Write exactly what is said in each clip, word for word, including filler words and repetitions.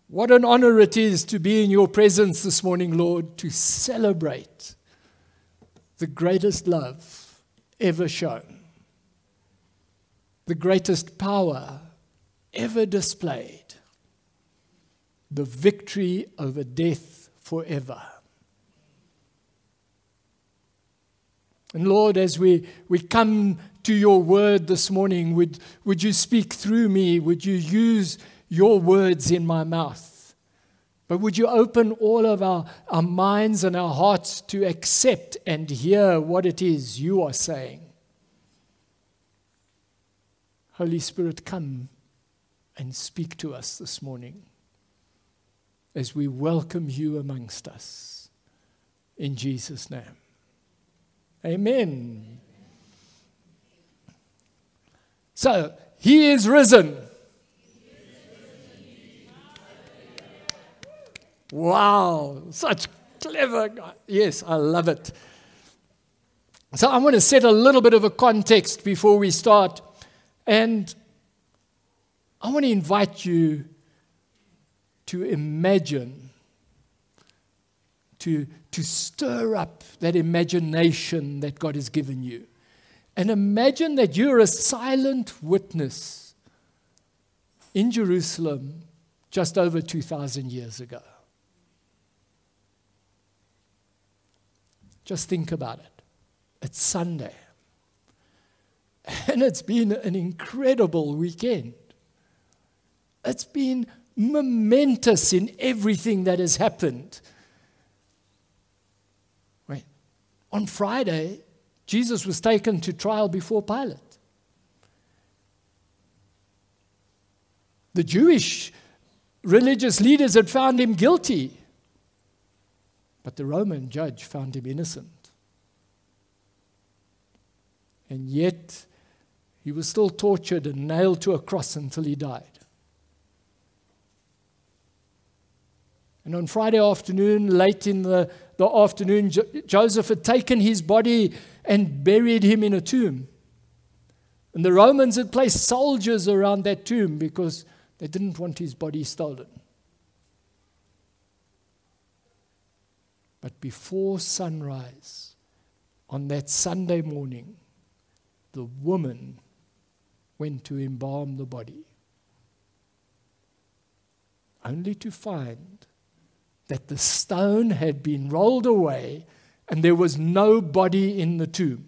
What an honor it is to be in your presence this morning, Lord, to celebrate the greatest love ever shown, the greatest power ever displayed, the victory over death forever. And Lord, as we, we come to your word this morning, would, would you speak through me? Would you use your words in my mouth? But would you open all of our, our minds and our hearts to accept and hear what it is you are saying? Holy Spirit, come and speak to us this morning as we welcome you amongst us. In Jesus' name. Amen. So, he is risen. Wow, such clever guy. Yes, I love it. So I want to set a little bit of a context before we start. And I want to invite you to imagine, to, to stir up that imagination that God has given you. And imagine that you're a silent witness in Jerusalem just over two thousand years ago. Just think about it. It's Sunday. And it's been an incredible weekend. It's been momentous in everything that has happened. Wait. On Friday, Jesus was taken to trial before Pilate. The Jewish religious leaders had found him guilty, but the Roman judge found him innocent. And yet, he was still tortured and nailed to a cross until he died. And on Friday afternoon, late in the, the afternoon, jo- Joseph had taken his body and buried him in a tomb. And the Romans had placed soldiers around that tomb because they didn't want his body stolen. But before sunrise, on that Sunday morning, the woman went to embalm the body, only to find that the stone had been rolled away and there was no body in the tomb.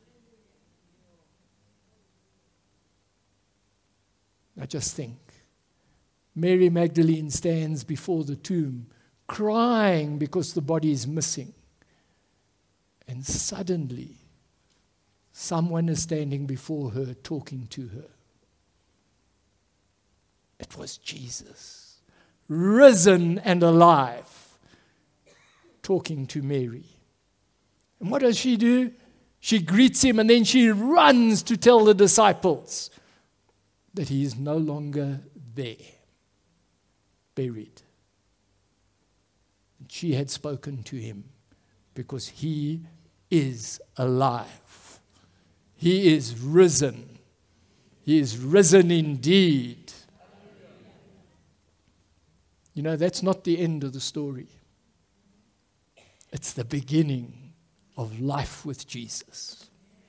Now just think. Mary Magdalene stands before the tomb, crying because the body is missing. And suddenly, someone is standing before her, talking to her. It was Jesus, risen and alive, talking to Mary. And what does she do? She greets him and then she runs to tell the disciples that he is no longer there, buried. And she had spoken to him because he is alive. He is risen. He is risen indeed. You know, that's not the end of the story. It's the beginning of life with Jesus.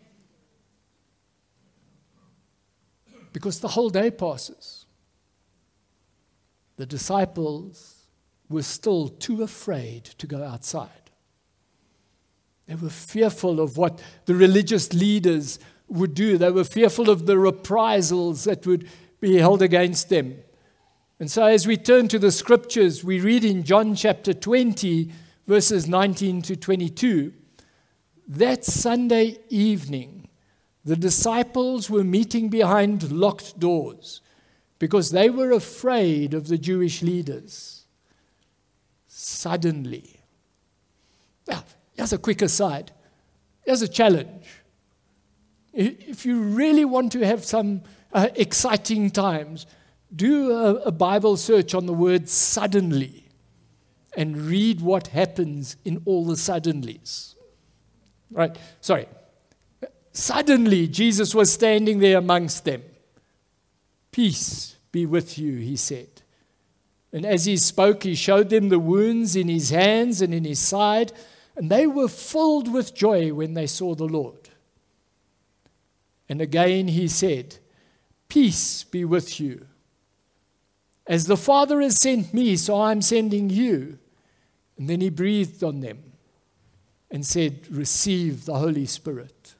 Because the whole day passes. The disciples were still too afraid to go outside. They were fearful of what the religious leaders would do. They were fearful of the reprisals that would be held against them. And so as we turn to the scriptures, we read in John chapter twenty, verses nineteen to twenty-two, that Sunday evening, the disciples were meeting behind locked doors because they were afraid of the Jewish leaders. Suddenly. Now, here's a quick aside. Here's a challenge. If you really want to have some uh, exciting times, do a, a Bible search on the word suddenly and read what happens in all the suddenlies. Right, sorry. Suddenly, Jesus was standing there amongst them. Peace be with you, he said. And as he spoke, he showed them the wounds in his hands and in his side, and they were filled with joy when they saw the Lord. And again he said, "Peace be with you. As the Father has sent me, so I'm sending you." And then he breathed on them and said, "Receive the Holy Spirit."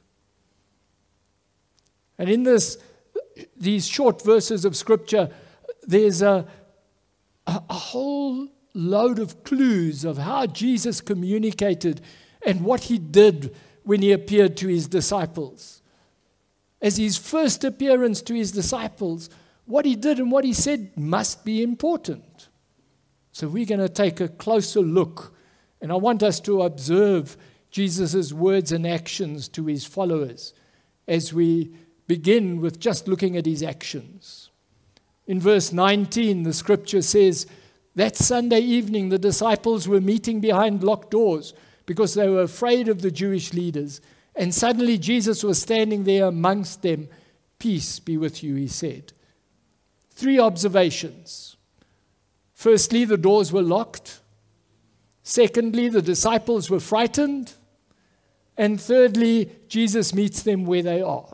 And in this, these short verses of Scripture, there's a, a, a whole load of clues of how Jesus communicated and what he did when he appeared to his disciples. As his first appearance to his disciples, what he did and what he said must be important. So we're going to take a closer look, and I want us to observe Jesus' words and actions to his followers as we begin with just looking at his actions. In verse nineteen, the scripture says, that Sunday evening the disciples were meeting behind locked doors because they were afraid of the Jewish leaders. And suddenly Jesus was standing there amongst them. "Peace be with you," he said. Three observations. Firstly, the doors were locked. Secondly, the disciples were frightened. And thirdly, Jesus meets them where they are.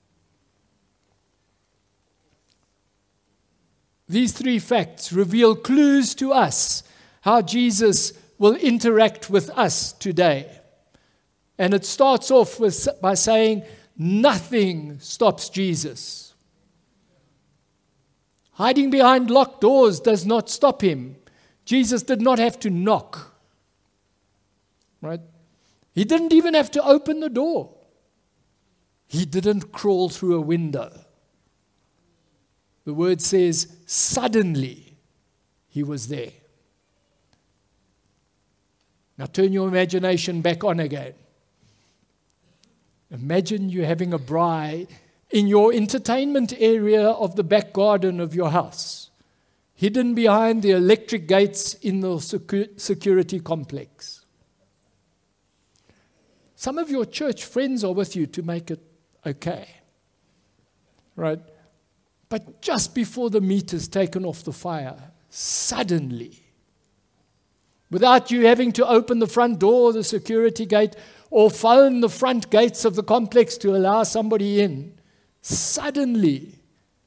These three facts reveal clues to us how Jesus will interact with us today. And it starts off with, by saying, nothing stops Jesus. Hiding behind locked doors does not stop him. Jesus did not have to knock. Right? He didn't even have to open the door. He didn't crawl through a window. The word says, suddenly he was there. Now turn your imagination back on again. Imagine you having a braai in your entertainment area of the back garden of your house, hidden behind the electric gates in the secu- security complex. Some of your church friends are with you to make it okay, right? But just before the meat is taken off the fire, suddenly, without you having to open the front door, the security gate, or phone the front gates of the complex to allow somebody in, suddenly,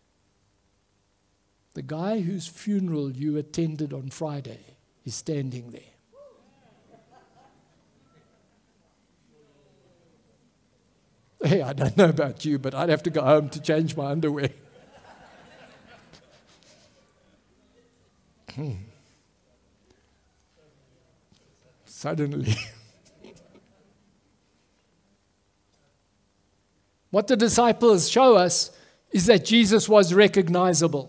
the guy whose funeral you attended on Friday is standing there. Hey, I don't know about you, but I'd have to go home to change my underwear. Hmm. Suddenly. What the disciples show us is that Jesus was recognizable.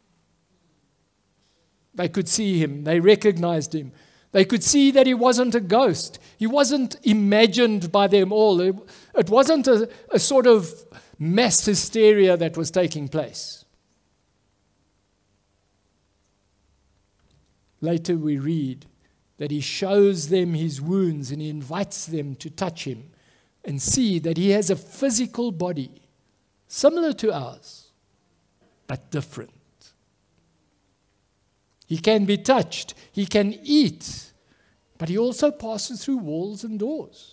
They could see him. They recognized him. They could see that he wasn't a ghost. He wasn't imagined by them all. It, it wasn't a, a sort of mass hysteria that was taking place. Later we read that he shows them his wounds and he invites them to touch him and see that he has a physical body similar to ours, but different. He can be touched, he can eat, but he also passes through walls and doors.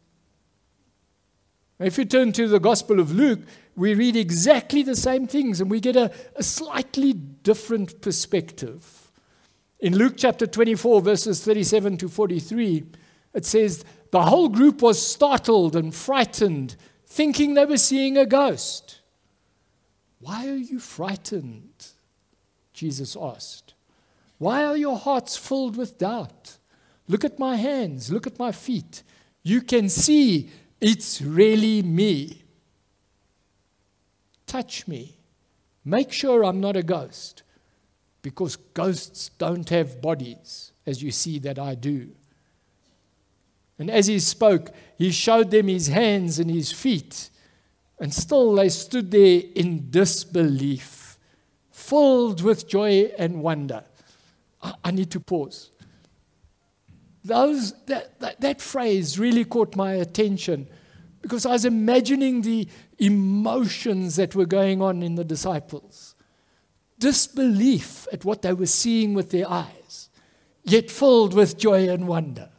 If you turn to the Gospel of Luke, we read exactly the same things and we get a, a slightly different perspective. In Luke chapter twenty-four, verses thirty-seven to forty-three, it says, the whole group was startled and frightened, thinking they were seeing a ghost. "Why are you frightened?" Jesus asked. "Why are your hearts filled with doubt? Look at my hands, look at my feet. You can see it's really me. Touch me. Make sure I'm not a ghost. Because ghosts don't have bodies, as you see that I do." And as he spoke, he showed them his hands and his feet. And still they stood there in disbelief, filled with joy and wonder. I, I need to pause. Those, that, that, that phrase really caught my attention because I was imagining the emotions that were going on in the disciples. disbelief at what they were seeing with their eyes, yet filled with joy and wonder.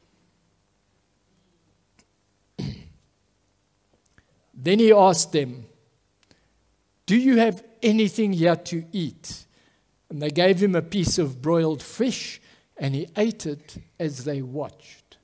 Then he asked them, "Do you have anything here to eat?" And they gave him a piece of broiled fish, and he ate it as they watched.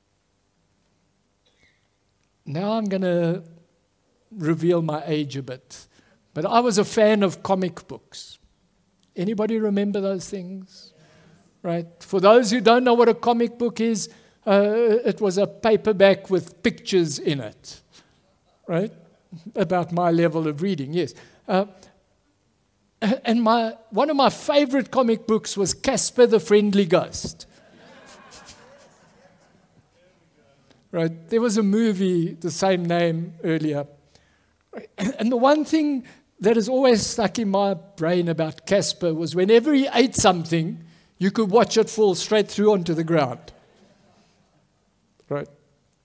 Now I'm going to reveal my age a bit, but I was a fan of comic books. Anybody remember those things? Right? For those who don't know what a comic book is, uh, it was a paperback with pictures in it. Right? About my level of reading, yes. Uh, and my one of my favorite comic books was Casper the Friendly Ghost. Right? There was a movie, the same name, earlier. And the one thing that has always stuck in my brain about Casper was whenever he ate something, you could watch it fall straight through onto the ground. Right?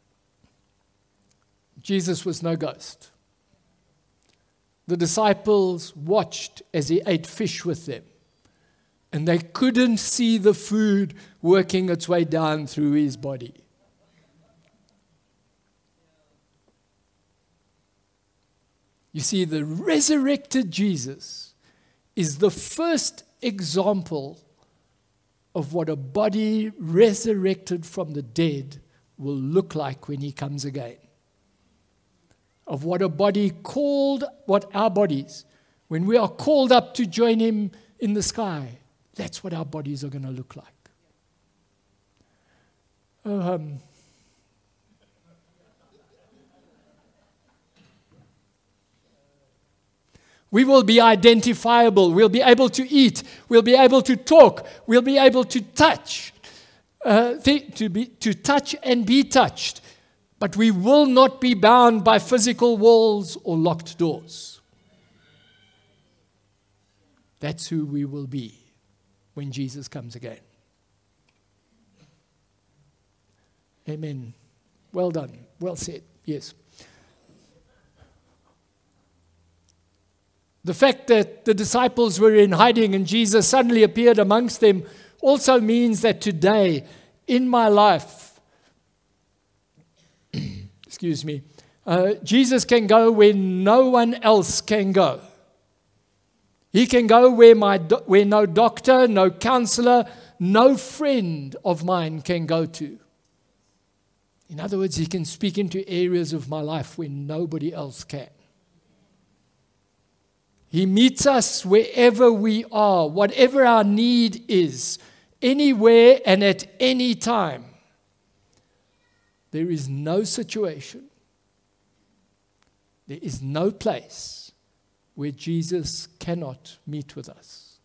Jesus was no ghost. The disciples watched as he ate fish with them, and they couldn't see the food working its way down through his body. You see, the resurrected Jesus is the first example of what a body resurrected from the dead will look like when he comes again. Of what a body called, what our bodies, when we are called up to join him in the sky, that's what our bodies are going to look like. Oh, um, we will be identifiable. We'll be able to eat. We'll be able to talk. We'll be able to touch, uh, th- to be to touch and be touched. But we will not be bound by physical walls or locked doors. That's who we will be when Jesus comes again. Amen. Well done. Well said. Yes. The fact that the disciples were in hiding and Jesus suddenly appeared amongst them also means that today, in my life, excuse me, uh, Jesus can go where no one else can go. He can go where, my do- where no doctor, no counselor, no friend of mine can go to. In other words, he can speak into areas of my life where nobody else can. He meets us wherever we are, whatever our need is, anywhere and at any time. There is no situation, there is no place where Jesus cannot meet with us.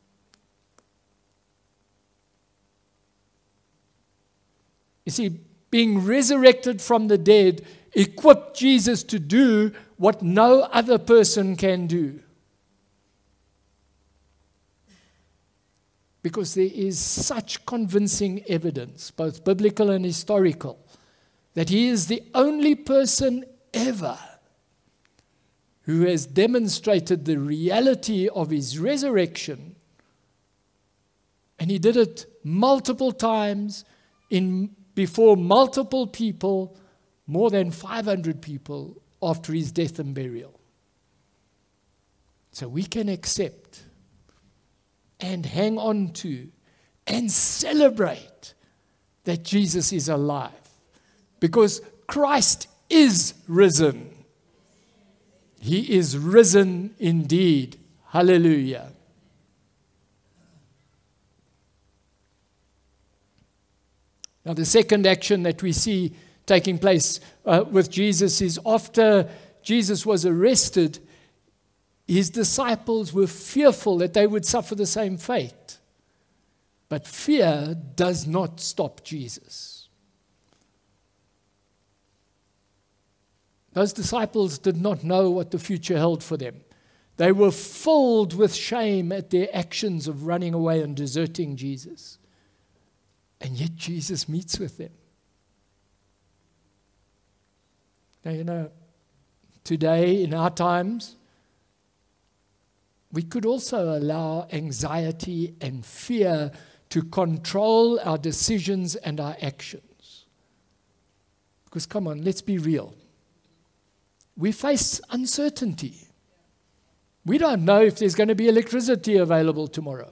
You see, being resurrected from the dead equipped Jesus to do what no other person can do. Because there is such convincing evidence, both biblical and historical, that he is the only person ever who has demonstrated the reality of his resurrection. And he did it multiple times in before multiple people, more than five hundred people after his death and burial. So we can accept and hang on to and celebrate that Jesus is alive, because Christ is risen. He is risen indeed. Hallelujah. Now, the second action that we see taking place uh, with Jesus is after Jesus was arrested, his disciples were fearful that they would suffer the same fate. But fear does not stop Jesus. Those disciples did not know what the future held for them. They were filled with shame at their actions of running away and deserting Jesus. And yet Jesus meets with them. Now, you know, today in our times, we could also allow anxiety and fear to control our decisions and our actions. Because come on, let's be real. We face uncertainty. We don't know if there's going to be electricity available tomorrow.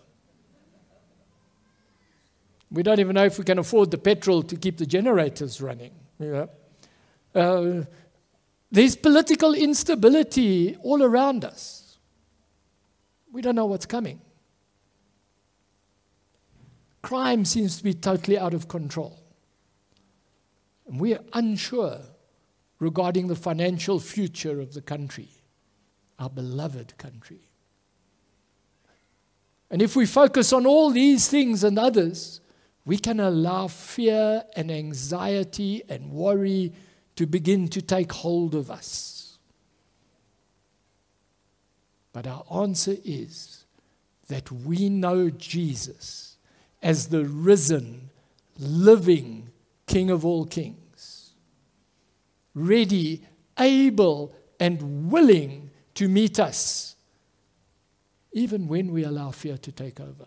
We don't even know if we can afford the petrol to keep the generators running. You know? uh, there's political instability all around us. We don't know what's coming. Crime seems to be totally out of control. And we are unsure regarding the financial future of the country, our beloved country. And if we focus on all these things and others, we can allow fear and anxiety and worry to begin to take hold of us. But our answer is that we know Jesus as the risen, living King of all kings, ready, able, and willing to meet us, even when we allow fear to take over.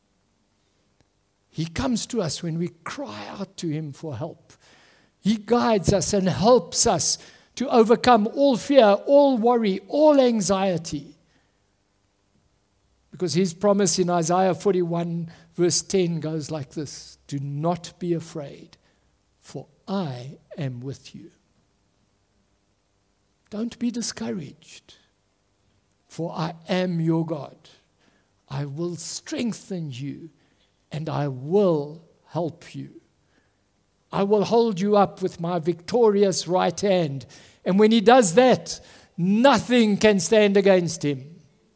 He comes to us when we cry out to Him for help. He guides us and helps us to overcome all fear, all worry, all anxiety. Because His promise in Isaiah forty-one verse ten goes like this: do not be afraid, for I am with you. Don't be discouraged, for I am your God. I will strengthen you, and I will help you. I will hold you up with my victorious right hand. And when He does that, nothing can stand against Him.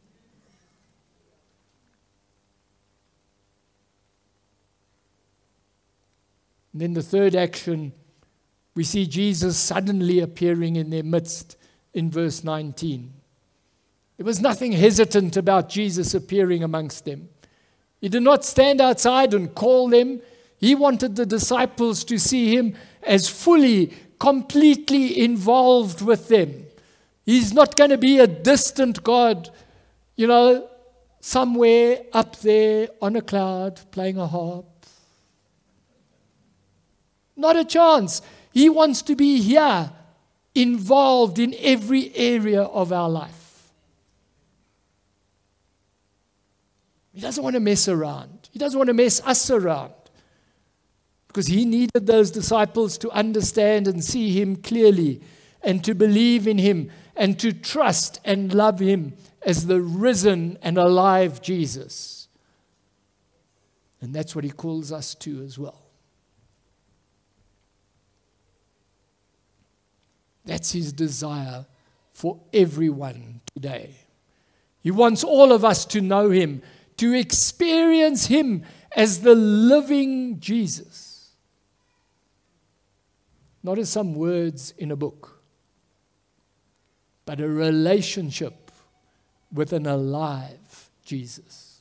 And then the third action, we see Jesus suddenly appearing in their midst in verse nineteen. There was nothing hesitant about Jesus appearing amongst them. He did not stand outside and call them. He wanted the disciples to see Him as fully, completely involved with them. He's not going to be a distant God, you know, somewhere up there on a cloud playing a harp. Not a chance. He wants to be here, involved in every area of our life. He doesn't want to mess around. He doesn't want to mess us around. Because He needed those disciples to understand and see Him clearly, and to believe in Him, and to trust and love Him as the risen and alive Jesus. And that's what He calls us to as well. That's His desire for everyone today. He wants all of us to know Him, to experience Him as the living Jesus. Not as some words in a book, but a relationship with an alive Jesus.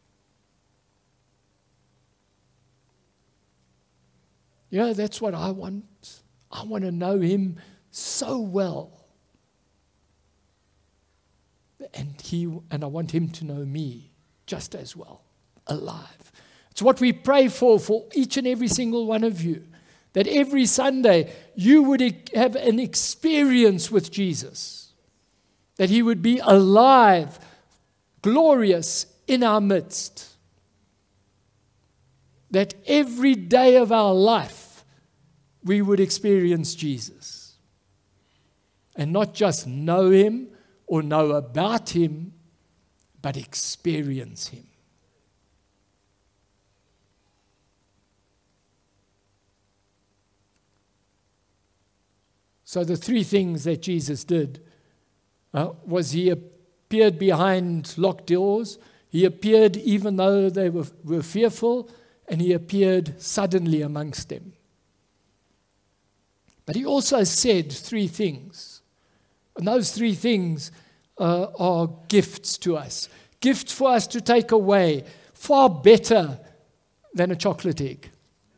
You know, that's what I want. I want to know Him so well. And he and I want Him to know me just as well, alive. It's what we pray for for each and every single one of you. That every Sunday you would have an experience with Jesus. That He would be alive, glorious in our midst. That every day of our life we would experience Jesus. And not just know Him or know about Him, but experience Him. So the three things that Jesus did uh, was He appeared behind locked doors, He appeared even though they were, were fearful, and He appeared suddenly amongst them. But He also said three things. And those three things uh, are gifts to us. Gifts for us to take away, far better than a chocolate egg.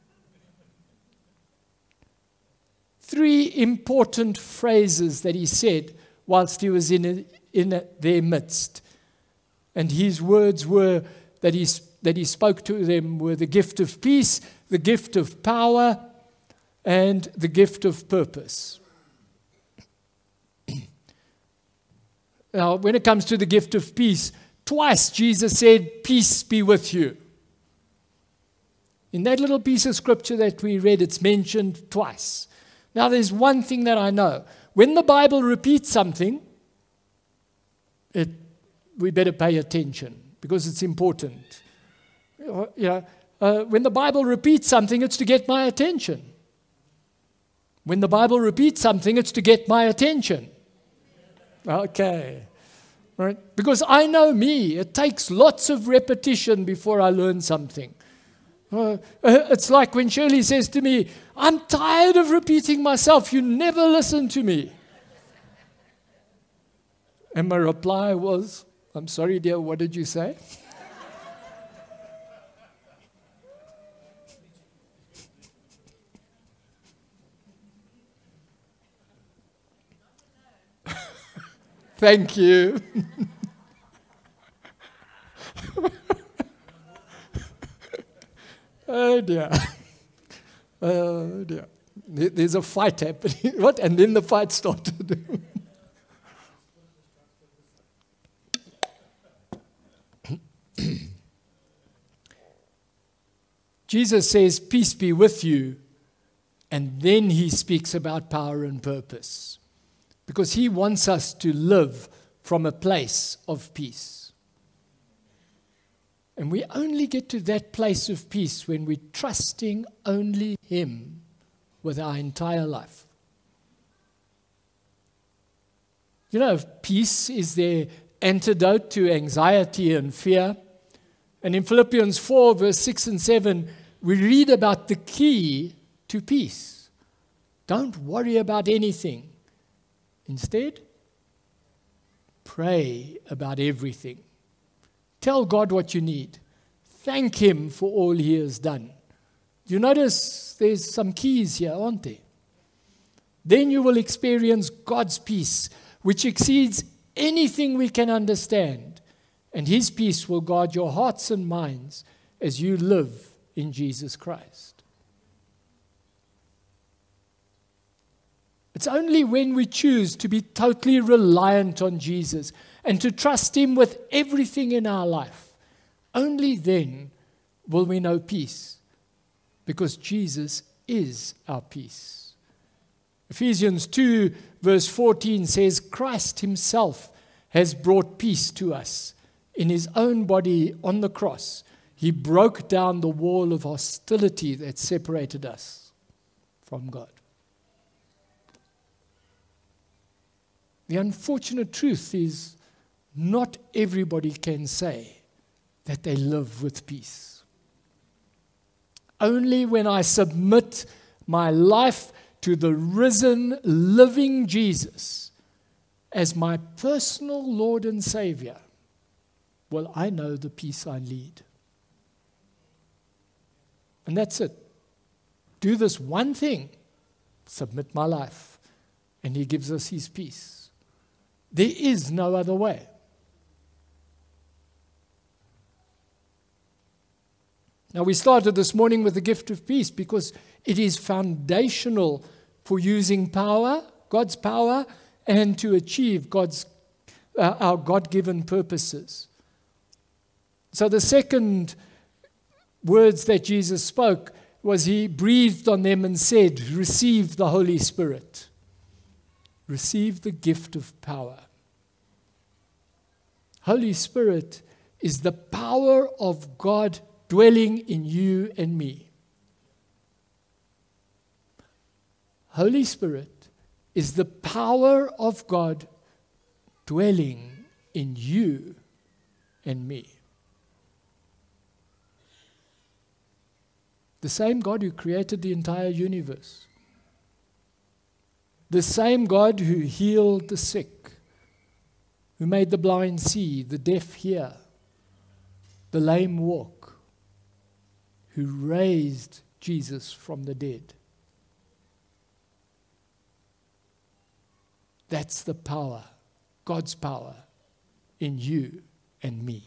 Three important phrases that He said whilst He was in, a, in a, their midst. And his words were that he, that he spoke to them were the gift of peace, the gift of power, and the gift of purpose. Now, when it comes to the gift of peace, twice Jesus said, "Peace be with you." In that little piece of scripture that we read, it's mentioned twice. Now, there's one thing that I know. When the Bible repeats something, it, we better pay attention because it's important. You know, uh, when the Bible repeats something, it's to get my attention. When the Bible repeats something, it's to get my attention. Okay. Right? Because I know me. It takes lots of repetition before I learn something. Uh, it's like when Shirley says to me, "I'm tired of repeating myself. You never listen to me." And my reply was, "I'm sorry, dear, what did you say?" Thank you. Oh dear. Oh dear. There's a fight happening. What? And then the fight started. Jesus says, "Peace be with you," and then he speaks about power and purpose. Because he wants us to live from a place of peace. And we only get to that place of peace when we're trusting only him with our entire life. You know, peace is the antidote to anxiety and fear. And in Philippians four, verse six and seven, we read about the key to peace. Don't worry about anything. Instead, pray about everything. Tell God what you need. Thank him for all he has done. You notice there's some keys here, aren't there? Then you will experience God's peace, which exceeds anything we can understand. And his peace will guard your hearts and minds as you live in Jesus Christ. It's only when we choose to be totally reliant on Jesus and to trust him with everything in our life, only then will we know peace, because Jesus is our peace. Ephesians two, verse fourteen says, "Christ himself has brought peace to us. In his own body on the cross, he broke down the wall of hostility that separated us from God." The unfortunate truth is not everybody can say that they live with peace. Only when I submit my life to the risen, living Jesus as my personal Lord and Savior will I know the peace I lead. And that's it. Do this one thing, submit my life, and he gives us his peace. There is no other way. Now, we started this morning with the gift of peace because it is foundational for using power, God's power, and to achieve God's, uh, our God-given purposes. So the second words that Jesus spoke was he breathed on them and said, "Receive the Holy Spirit." Receive the gift of power. Holy Spirit is the power of God dwelling in you and me. Holy Spirit is the power of God dwelling in you and me. The same God who created the entire universe. The same God who healed the sick, who made the blind see, the deaf hear, the lame walk, who raised Jesus from the dead. That's the power, God's power in you and me.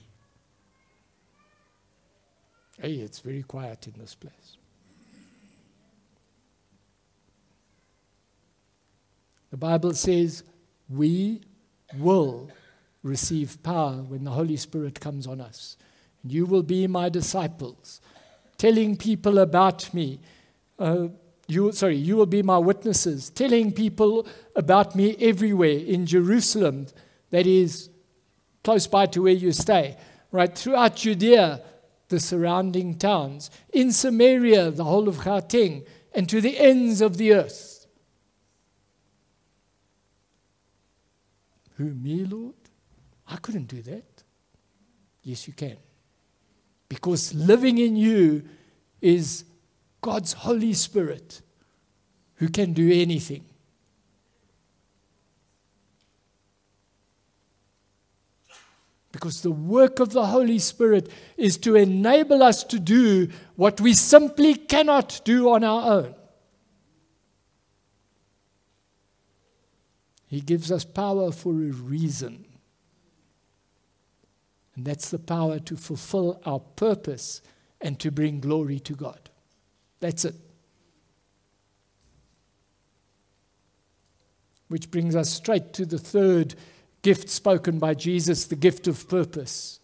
Hey, it's very quiet in this place. The Bible says we will receive power when the Holy Spirit comes on us. And you will be my disciples, telling people about me. Uh, you, sorry, you will be my witnesses, telling people about me everywhere in Jerusalem, that is close by to where you stay, right? Throughout Judea, the surrounding towns, in Samaria, the whole of Gauteng, and to the ends of the earth. Who, me, Lord? I couldn't do that. Yes, you can. Because living in you is God's Holy Spirit who can do anything. Because the work of the Holy Spirit is to enable us to do what we simply cannot do on our own. He gives us power for a reason. And that's the power to fulfill our purpose and to bring glory to God. That's it. Which brings us straight to the third gift spoken by Jesus, the gift of purpose.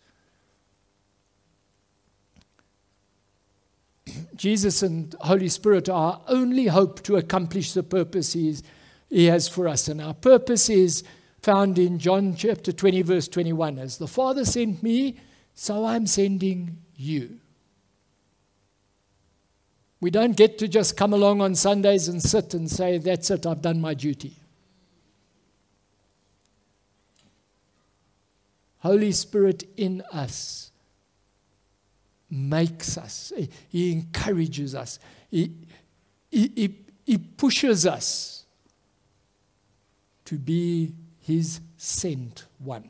Jesus and Holy Spirit are our only hope to accomplish the purpose he, is, he has for us. And our purpose is found in John chapter twenty, verse twenty-one. As the Father sent me, so I'm sending you. We don't get to just come along on Sundays and sit and say, that's it, I've done my duty. Holy Spirit in us makes us. He encourages us. He, he, he, he pushes us to be His sent one.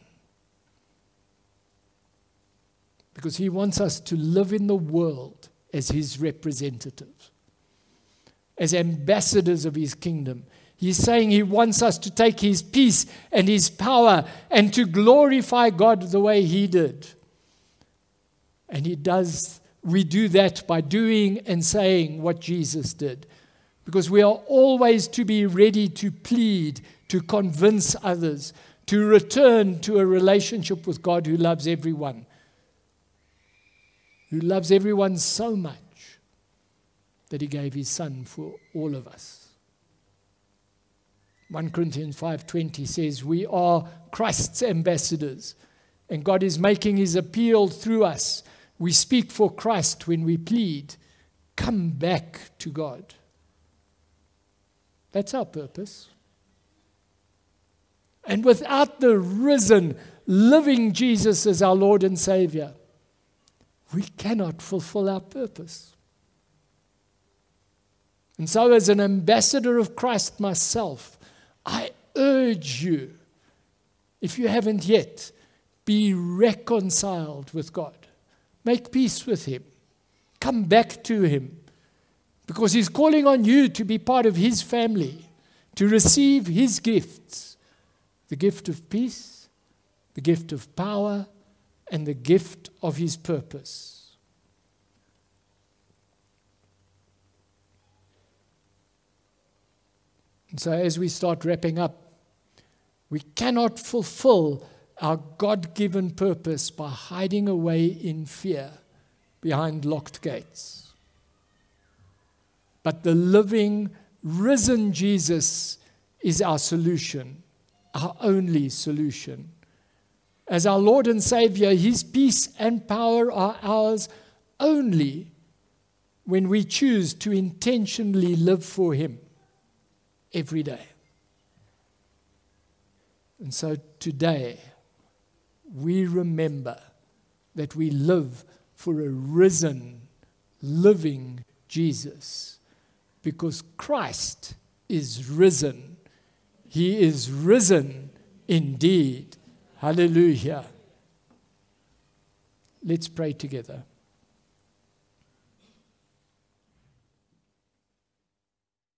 Because He wants us to live in the world as His representatives, as ambassadors of His kingdom. He's saying He wants us to take His peace and His power and to glorify God the way He did. And He does, we do that by doing and saying what Jesus did. Because we are always to be ready to plead, to convince others, to return to a relationship with God who loves everyone. Who loves everyone so much that He gave His Son for all of us. First Corinthians five twenty says, we are Christ's ambassadors, and God is making His appeal through us. We speak for Christ when we plead, come back to God. That's our purpose. And without the risen, living Jesus as our Lord and Savior, we cannot fulfill our purpose. And so as an ambassador of Christ myself, I urge you, if you haven't yet, be reconciled with God. Make peace with Him. Come back to Him. Because He's calling on you to be part of His family, to receive His gifts. The gift of peace, the gift of power, and the gift of His purpose. And so as we start wrapping up, we cannot fulfill our God-given purpose by hiding away in fear behind locked gates. But the living, risen Jesus is our solution, our only solution. As our Lord and Savior, His peace and power are ours only when we choose to intentionally live for Him every day. And so today, we remember that we live for a risen, living Jesus, because Christ is risen. He is risen indeed. Hallelujah. Let's pray together.